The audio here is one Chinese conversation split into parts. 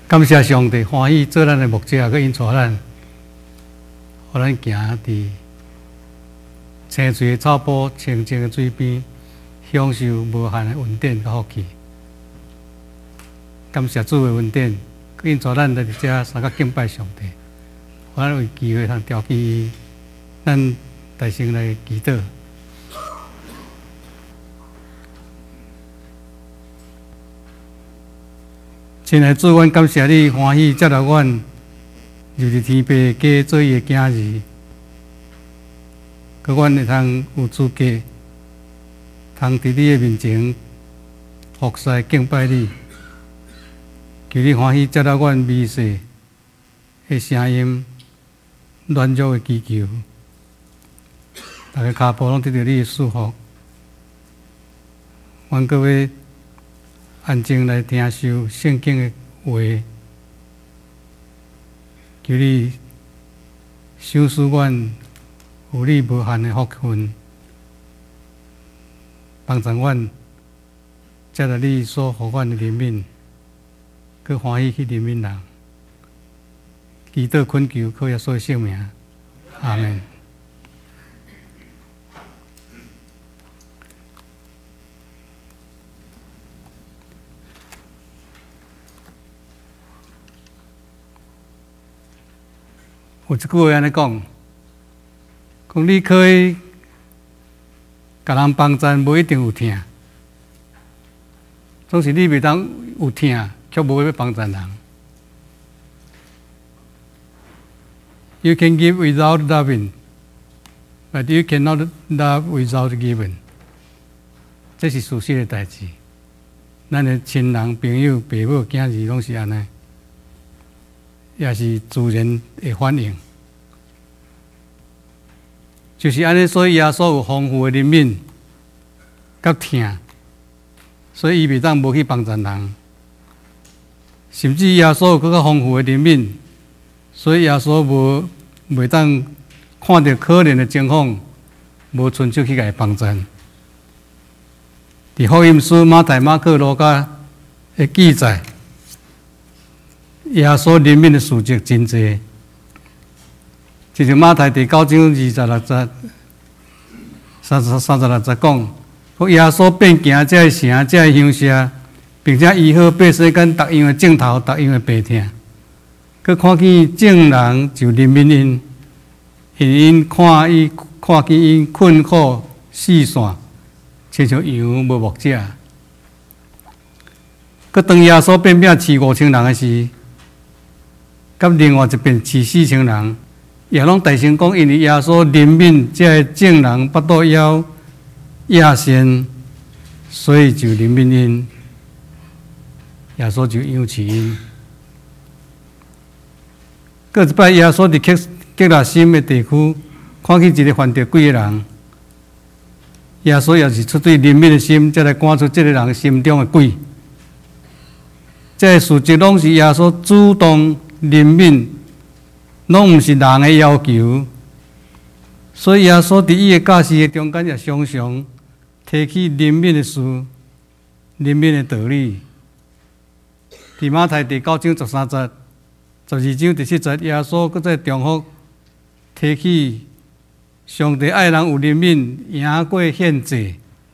感谢上帝欢喜做咱的牧者，佮引带咱，互咱行伫青翠的草坡、清净的水边，享受无限的恩典佮福气。感谢主的恩典，佮引带咱来伫遮三甲敬拜上帝，互咱有机会通调起咱大声来祈祷。亲爱的主，阮感谢你欢喜接纳阮入入天父家做伊的囝儿，佮阮会通有资格，通伫你的面前服侍敬拜你。求你欢喜接纳阮微细的声音、软弱的祈求，大家骹步拢得到你的祝福。阮各位安静来听受圣经的话，求你赏赐阮有你无限的福分，帮助阮接纳你所予阮的怜悯，佮欢喜去怜悯人。祈祷恳求，靠耶稣的圣名，阿门。有一句话安尼讲，讲你可以甲人帮衬，无一定有疼，总是你袂当有疼，却无要帮衬人。You can give without loving, but you cannot love without giving。这是事实的代志。咱的亲人、朋友、爸母、囝儿拢是安尼。也是自然的反应，就是安尼。所以耶稣有丰富的怜悯、甲疼，所以伊袂当无去帮助人。甚至耶稣有更较丰富的怜悯，所以耶稣袂当看到可怜的情况，无伸手去甲伊帮助。伫福音书马太、马可、路加的记载。耶稣怜悯的事迹真多，就像马太第9章26节、36节讲，耶稣变行这个城、这个乡舍，并且医好百姓间逐样的症头、逐样的病痛。佮看见众人就怜悯因，因看见因困苦四散，亲像羊无牧者。佮当耶稣变变饲5000人的时，甲另外一边饲4000人，也拢大声讲，因为耶稣怜悯这众人巴肚枵野先，所以就怜悯因。耶稣就养饲因。过一摆，耶稣伫吉拉辛的地区，看见一个犯着鬼的人，耶稣也是出于怜悯的心，才来赶出这个人心中的鬼。这个事迹拢是耶稣主动。怜悯，拢毋是人的要求，所以耶稣伫伊的教示的中间，也常常提起怜悯的事、怜悯的道理。伫马太第9章13节、12章第7节，耶稣搁再重复提起上帝爱人有怜悯，赢过献祭。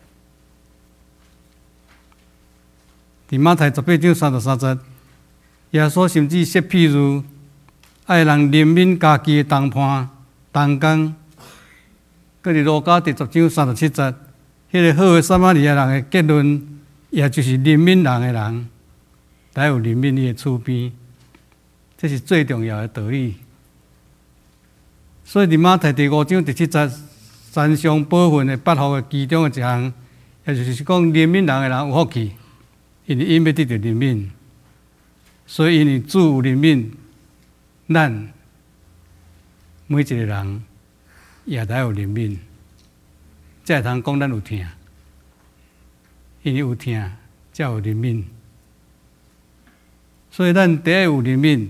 伫马太18章33节。耶稣甚至说譬如，爱人怜悯家己的同伴、同工。搁伫路加第10章37节，迄个好的撒玛利亚人的结论，也就是怜悯人的人，才有怜悯你的厝边。这是最重要的道理。所以伫马太第5章第7节，山上宝训的8福的其中的一项，也就是讲怜悯人的人有福气，因为因要得到怜悯。所以，因为主有怜悯，咱每一个人也得有怜悯，才会通讲咱有疼。因为有疼，才有怜悯。所以，咱第一有怜悯。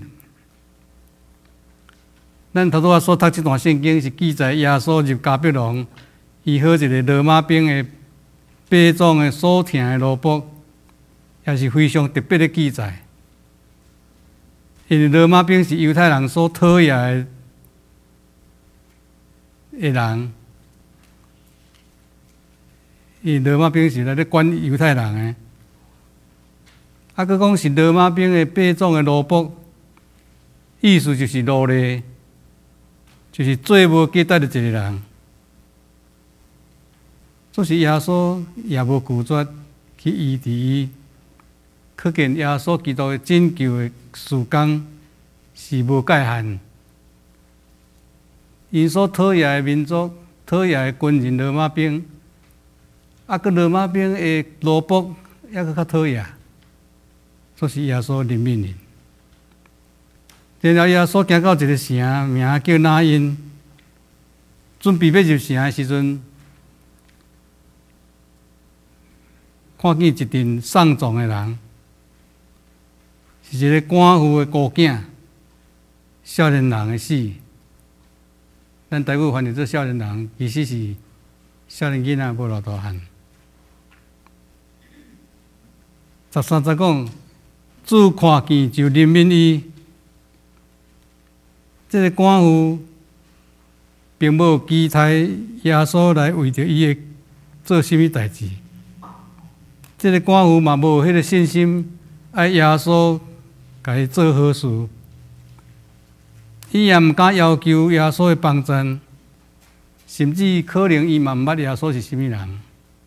咱头拄仔所读这段圣经是记载耶稣入迦百农，医好一个罗马兵的兵种的所疼的萝卜，也是非常特别的记载。 因为罗马兵是犹太人所讨厌的人，因为罗马兵是来咧管犹太人的。佮讲是罗马兵的兵种的奴仆，意思就是奴隶，就是最无价值的一个人。这是耶稣也无拒绝去医治伊，可见耶稣基督的拯救的事工是无界限。因所讨厌的民族、讨厌的军人罗马兵，佮罗马兵的奴仆也佮较讨厌。这是耶稣怜悯人。然后耶稣行到一个城，名叫拿因，准备要入城的时阵，看见一群丧葬的人，是一个官府的孤囝，少年人的死。咱台语翻译做少年人，其实是少年囡仔无偌大汉。13节讲。主看见就怜悯伊，这个官府并无期待耶稣来为着伊的做甚物代志。这个官府嘛无迄个信心，爱耶稣甲伊做好事，伊也毋敢要求耶稣的帮衬，甚至可能伊嘛毋捌耶稣是甚物人，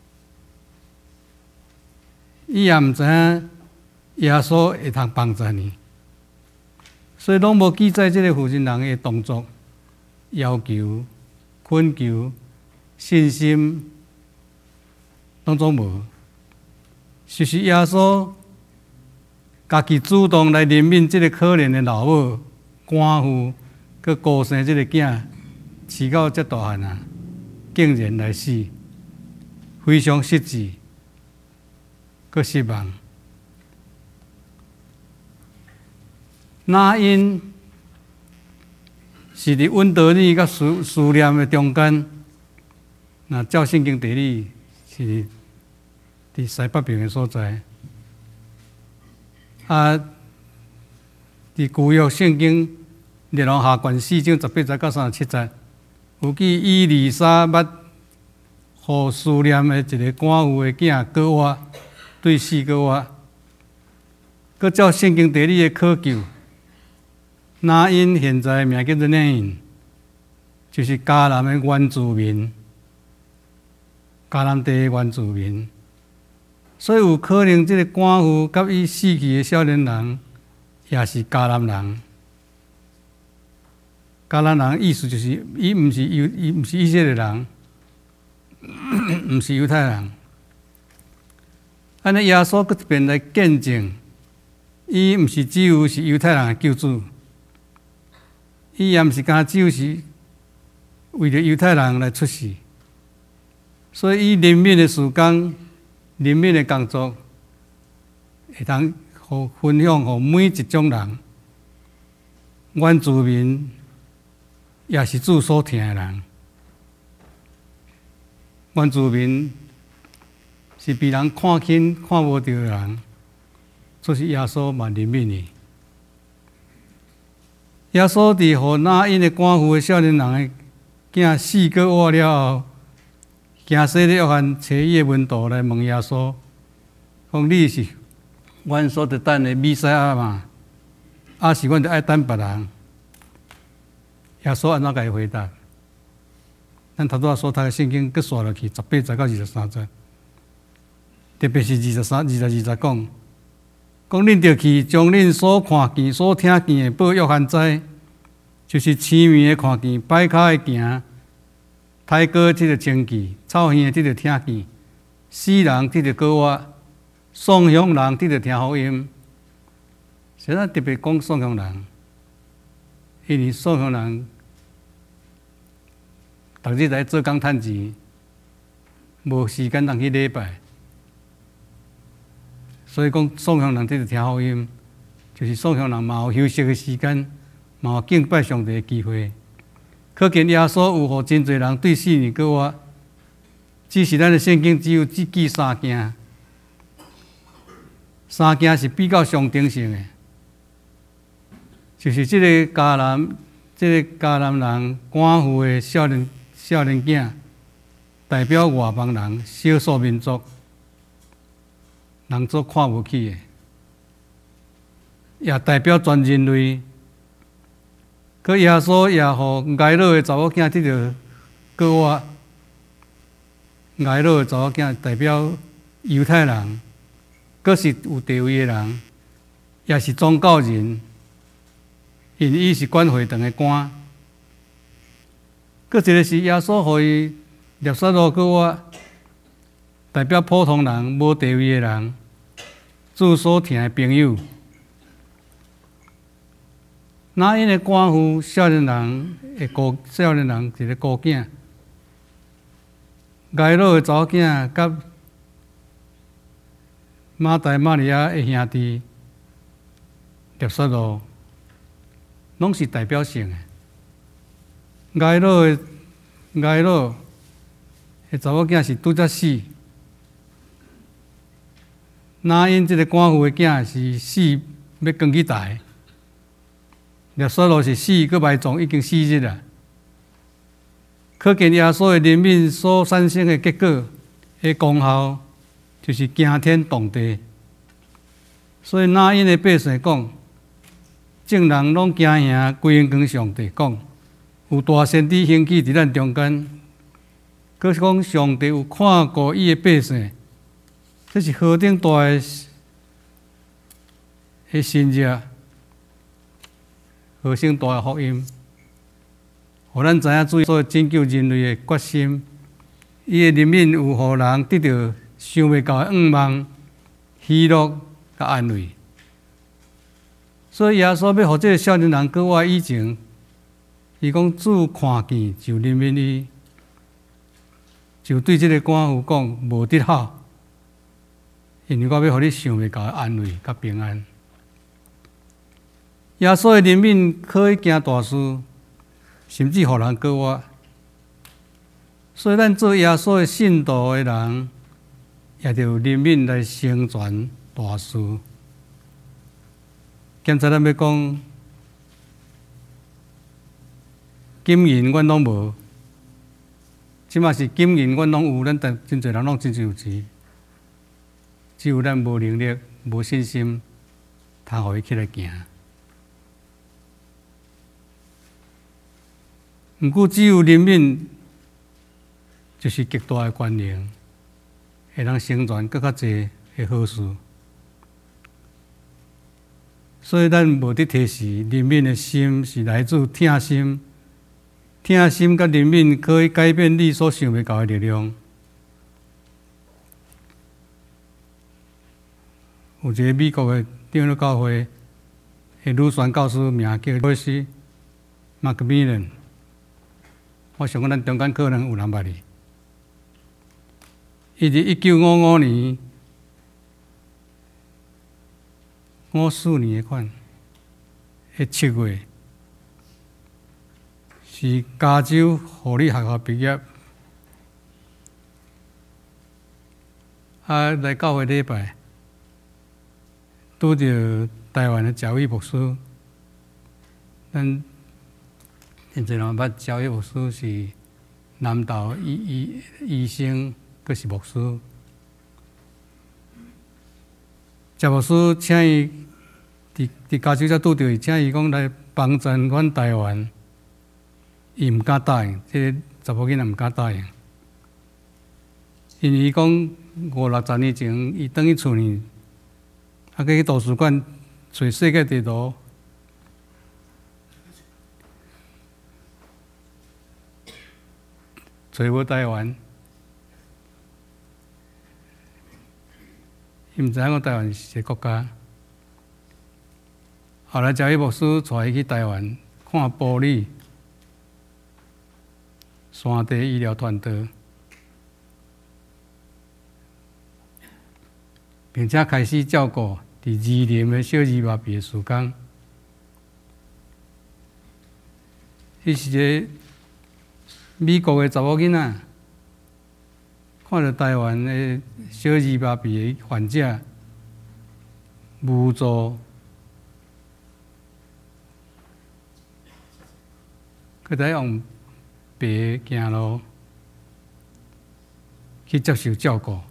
伊也毋知影。耶稣会通帮助你，所以拢无记载这个负心人的动作、要求、恳求、信心，拢总无。就是耶稣家己主动来怜悯这个可怜的老母、官妇，佮孤生这个囝，饲到遮大汉啊，竟然来死，非常失志，佮失望。那因是伫温德利甲思念的中间，那照圣经地理是伫西北边的所在。伫旧约圣经列王下卷4章18节到37节，有记以利沙伯互思念的一个官妇的囝哥娃对死哥娃，佮照圣经地理的考究。那因现在名叫做那因，就是迦南的原住民，迦南地的原住民。所以有可能这个官府甲伊死去的少年人，也是迦南人。迦南人意思就是伊毋是以色列人，毋是犹太人。安尼耶稣搁一遍来见证，伊毋是只有是犹太人的救主。伊也毋是敢只有是为了犹太人来出世，所以伊怜悯的事工、怜悯的工作，会通互分享互每一种人，原住民也是主所疼的人。原住民是被人看轻、看无到的人，这是耶稣嘛怜悯伊。耶稣伫互那因的官府的少年人的囝死过活了后，行洗礼约翰找伊的门徒来问耶稣，讲你是阮所得等的弥赛亚嘛？还是阮得爱等别人？耶稣安怎甲伊回答？咱头拄所读的圣经，搁刷落去18节到23节，特别是22节讲。讲恁着去，将恁所看见、所听见的报约翰知，就是青面的看见，摆骹的行，太哥即个清气，臭耳即个听见，死人即个告我，送乡人即个听福音。现在特别讲送乡人，因为送乡人逐日来做工趁钱，无时间通去礼拜。所以讲，送乡人这个听福音，就是送乡人嘛有休息的时间，嘛有敬拜上帝的机会。可见耶稣有互真侪人对死呢个我，只是咱的圣经只有只记3件，是比较上定性的。 就是这个迦南人赶赴的少年囝，代表外邦人少数民族，人所看不起的，也代表全人类。可耶稣也互挨老的查某囝得到国我，挨老的查某囝代表犹太人，佫是有地位的人，也是宗教人。因伊是管会堂的官，佫一个是耶稣互伊列撒罗国我，代表普通人、无地位的人，主所疼的朋友。那因的官府少年人一个孤囝，挨老的查某囝，甲马大马利亚的兄弟列撒罗。拢是代表性的，挨老的查某囝是拄则死，那因这个官府的囝是死要扛去台，列撒罗是死，佮埋葬已经4日了。可见耶稣的怜悯所产生的结果的功效，就是惊天动地。所以那因的百姓讲。众人拢惊吓，归因跟上帝讲，有大先知兴起伫咱中间。佮是讲上帝有看顾伊的百姓，这是何等大的心热，何等大的福音，互咱知影主所拯救人类的决心。伊的怜悯有互人得到想袂到的愿望、喜乐甲安慰。所以耶稣要互这个少年人过活以前，伊讲主看见就怜悯伊，就对这个官府讲无得好，因为我要互你想袂到的安慰甲平安。耶稣的怜悯可以行大事，甚至互人过活。所以咱做耶稣的信徒的人，也着有怜悯来成全大事。现在咱要讲金银，阮拢无；即马是金银，阮拢有，咱真侪人拢真有钱，只有咱无能力、无信心，通互伊起来行。毋过只有怜悯，就是极大的权能，会通成全更较侪的好事。所以，咱无得提示怜悯的心是来自疼心，疼心甲怜悯可以改变你所想袂到的力量。有一个美国的长老教会的女宣教师，名叫罗斯·麦克米伦。我想讲，咱中间可能有人捌伊。伊伫1955年。54年款的7月，是加州护理学校毕业，来教会礼拜，拄着台湾的教育牧师。咱现在人捌教育牧师是南投医生，佫是牧师。谢牧师请伊伫加州才拄着伊，请伊讲来帮衬阮台湾，伊毋敢答应，这个查某囡仔毋敢答应，因为伊讲50-60年前，伊转去厝里，去图书馆找世界地图，找无台湾。伊毋知影讲台湾是一个国家。后来教育牧师带伊去台湾看埔里山地医疗团队，并且开始照顾伫宜林的小儿麻痹的事工。伊是一个美国的查某囡仔。看到台湾的小儿麻痹的患者无助， 佮再用白行路去接受照顾。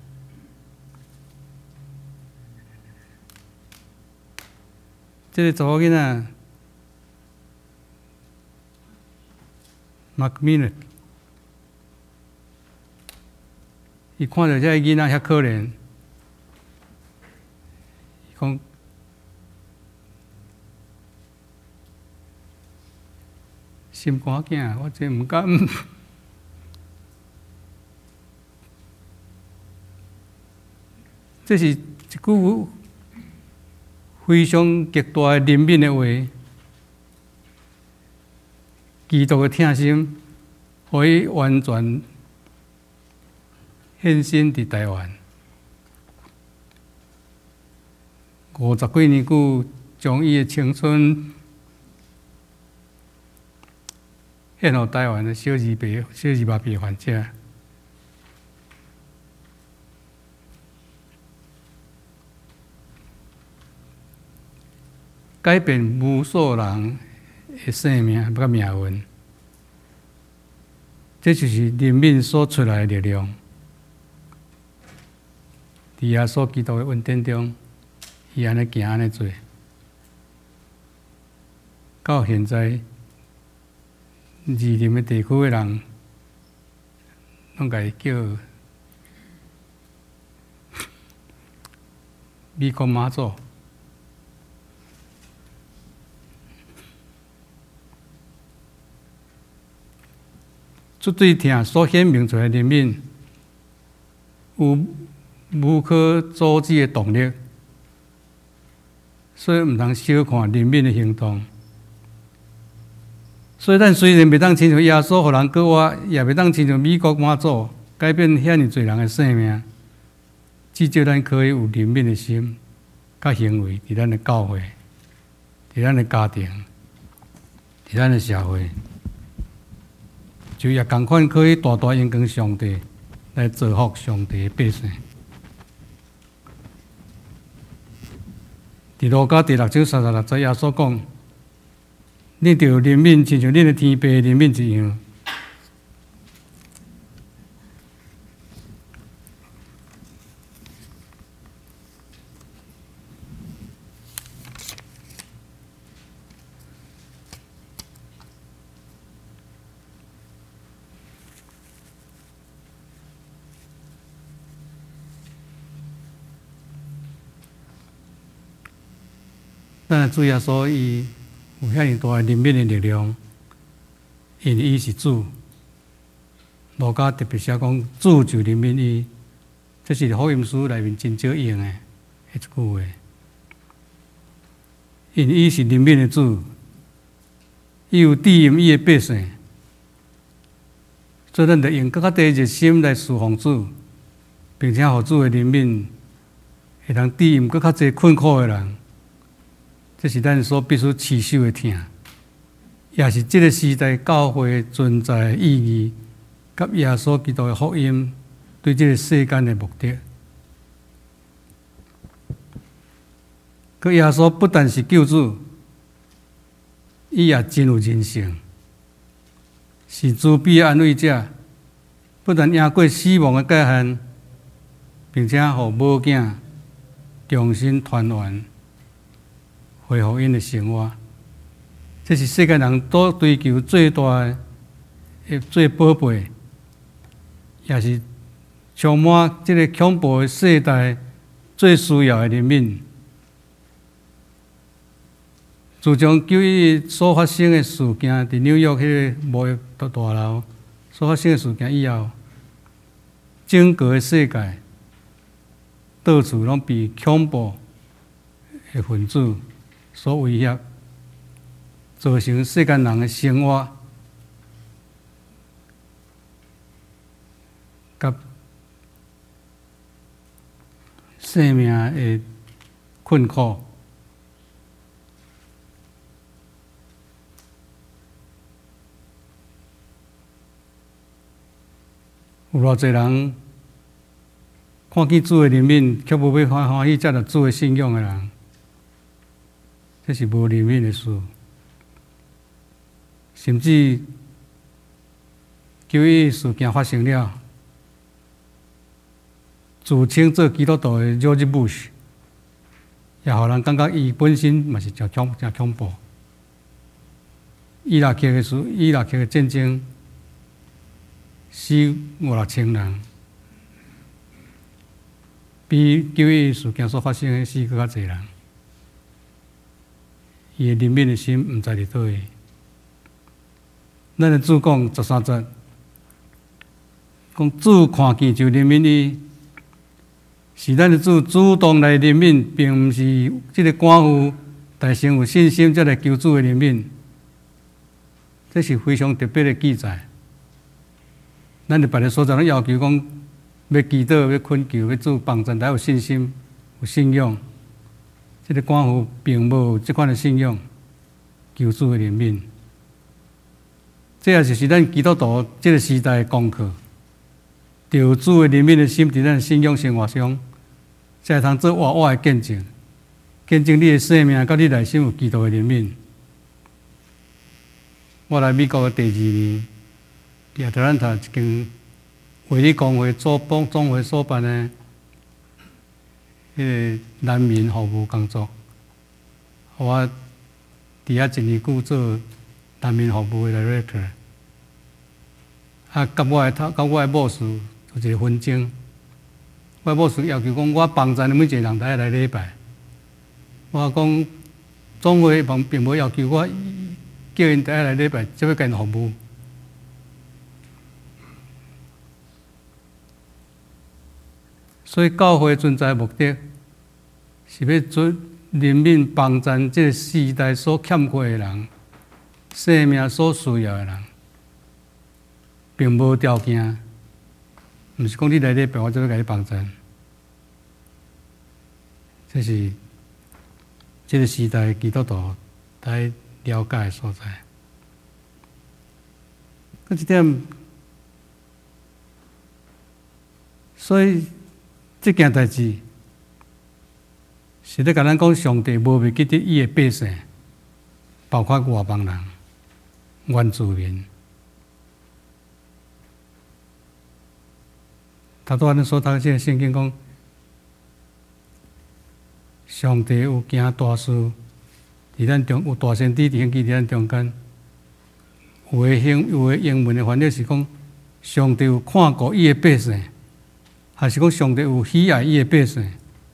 这个查某囡仔 ，Macmillan， 伊看到这个囡仔遐可怜，伊讲。心肝囝，我真毋敢。这是一句非常极大的怜悯的话，基督的疼心，互伊完全献身伫台湾。50几年久，将伊的青春。献予台湾的小儿麻痹患者，改变无数人的生命甲命运，这就是人民所出来的力量。伫耶稣基督的恩典中，伊安尼行安尼做，到现在。宜林的地区的人，拢甲伊叫美国妈祖。这对听所显明出来的人民，有无可阻止的动力，所以毋通小看人民的行动。所以，咱虽然袂当亲像耶稣互人过活，也袂当亲像美国妈祖改变遐尼侪人的生命，至少咱可以有怜悯的心，甲行为伫咱的教会、伫咱的家庭、伫咱的社会，就也同款可以大大荣光上帝，来造福上帝的百姓。伫路加第6章36节，耶稣讲。恁着怜悯，亲像恁的天父怜悯一样。咱的主耶稣伊。有遐尼大怜悯的力量，因为伊是主。路加特别写讲，主就怜悯伊，这是福音书内面真少用的一句话。因为伊是怜悯的主，伊有庇荫伊的百姓，所以咱着用更加第一热心来侍奉主，并且互主的怜悯会通庇荫更较侪困苦的人。这是咱所必须持守的听，也是这个时代教会存在的意义，甲耶稣基督的福音对这个世间的目的。可耶稣不但是救主，伊也真有人性，是慈悲的安慰者，不但赢过死亡的界限，并且互母囝重新团圆。恢复因的生活，这是世界人所追求最大的、最宝贝，也是充满这个恐怖的世代最需要的人民。自从9·11所发生的事件，伫纽约迄个贸易大楼所发生的事件以后，整个的世界到处拢被恐怖的分子所威胁，造成世间人的生活甲生命的困苦。有偌侪人看见主的怜悯，却无要欢喜接受主的信仰的人。这是无怜悯的事，甚至 9.11事件发生了，自称做基督徒的George Bush， 也互人感觉伊本身嘛是真恐怖。伊拉克的战争死5、6千人，比9.11事件所发生的死更较侪人。伊的人民的心毋知伫倒位。咱的主讲13节，讲主看见就怜悯伊，是咱的主主动来怜悯，并毋是即个官府大先有信心才来求主的怜悯。这是非常特别的记载。咱伫别个所在拢要求讲，要祈祷、要恳求、要主帮助，才有信心、有信仰。这个官府并无这款的信仰，求主的怜悯。这也就是咱基督徒这个时代的功课。有主的怜悯的心伫咱信仰生活中，才会通做活活的见证，见证你的生命，甲你内心有基督的怜悯。我来美国的第2年，伫亚特兰大一间卫理公会总会所办的个难民服务工作，我伫遐1年久做难民服务的 director。甲我的某事有一个纷争，我的某事要求讲，我帮助每一个人来礼拜。我讲总会并无要求我叫因来礼拜，才要甲因服务。所以教会存在的目的，是要做人民帮助这个时代所欠缺的人，生命所需要的人，并无条件，毋是讲你来礼拜，我就要甲你帮助。这是这个时代基督徒该了解的所在。搿一点，所以这件代志是咧甲咱讲，上帝无袂记得伊的百姓，包括外邦人、原住民。他拄仔所读这个圣经讲，上帝有行大事，伫咱中有大先知伫咱中间。有的英文的翻译是讲，上帝有看顾伊的百姓，还是讲上帝有喜爱伊的百姓？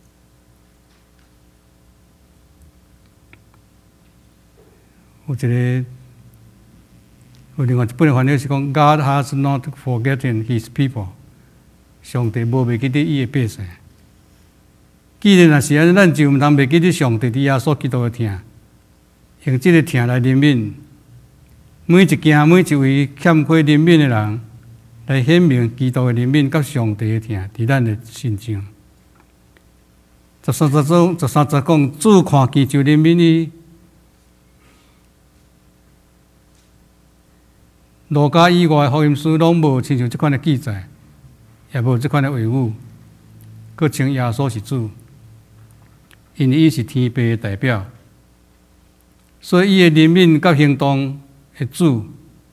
有另外一本的翻译是讲 ，God has not forgotten His people。上帝无袂记得伊的百姓。既然若是安尼，咱就毋通袂记得上帝伫耶稣基督的疼，用这个疼来怜悯每一件、每一位欠缺怜悯的人，来显明基督的怜悯甲上帝的疼伫咱的心上。13节讲，主看见就怜悯伊。路加以外福音书拢无亲像这款的记载，也无这款的话语，佫称耶稣是主，因为伊是天父的代表，所以伊的怜悯甲行动的主，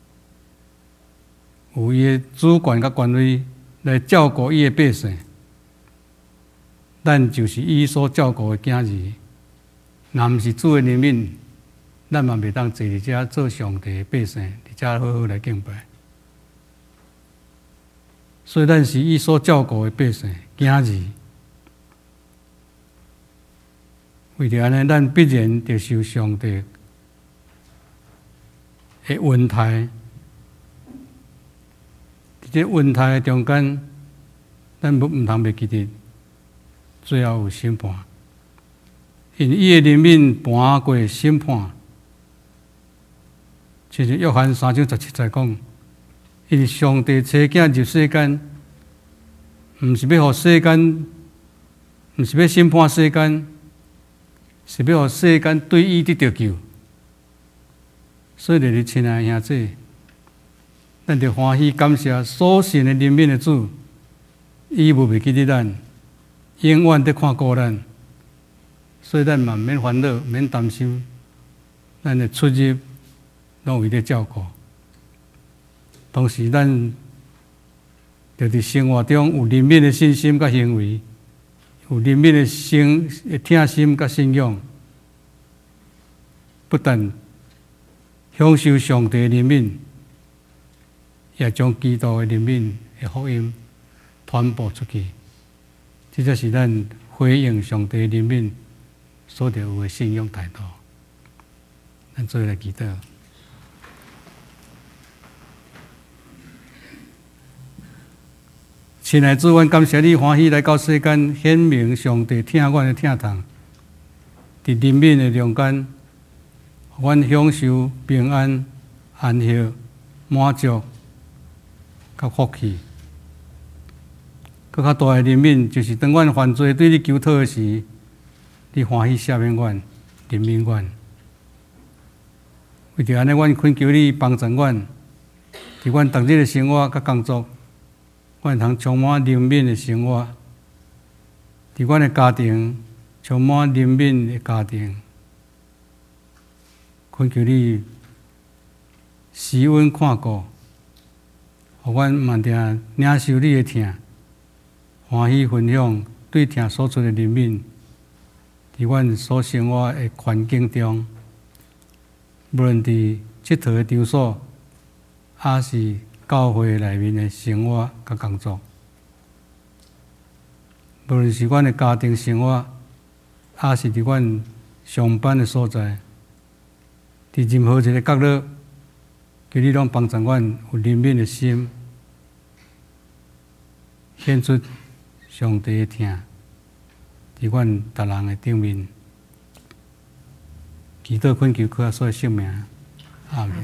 有伊的主权甲权威来照顾伊的百姓。咱就是伊所照顾的囝儿，若毋是主的怜悯，咱嘛袂当坐伫遮做上帝的百姓，伫遮好好来敬拜。所以咱是伊所照顾的百姓、囝儿。为着安尼，咱必然着受上帝的恩待。伫这恩待的中间，咱毋通袂记得，最后有审判。因伊的怜悯盘过审判。亲像约翰3章17节讲，因为上帝差囝入世间，毋是要互世间，毋是要审判世间，是要互世间对伊得着救。所以，日亲爱的兄弟，咱着欢喜感谢所信的怜悯的主，伊无袂记得咱，永远在看顾咱。所以，咱嘛免烦恼，免担心，咱的出入拢有伊在照顾。 同时咱就伫生活中有灵敏的信心甲行为，有灵敏的听心甲信仰，不但享受上帝的灵敏，也将基督的灵敏的福音传播出去。这才是咱回应上帝的灵敏所得有的信仰态度。咱做来祈祷。亲爱的主，阮感谢你欢喜来到世间，显明上帝听阮的疼痛，伫灵敏的中间，阮享受平安、安息、满足、甲福气。更较大的灵敏，就是当阮犯罪对你求讨的时，你欢喜赦免阮、怜悯阮。为着安尼，阮恳求你帮助阮，伫阮逐日的生活甲工作。阮通充满灵敏的生活，伫阮的家庭充满灵敏的家庭，恳求你施恩看顾，互阮慢定领受你的疼，欢喜分享对疼所出的灵敏，伫阮所生活的环境中，无论伫佚佗的场所，还是教会内面的生活甲工作，无论是阮的家庭生活，还是伫阮上班的所在，伫任何一个角落，求你拢帮助阮有灵敏的心，显出上帝的疼，伫阮逐人的顶面。祈祷恳求靠所有性命，阿们。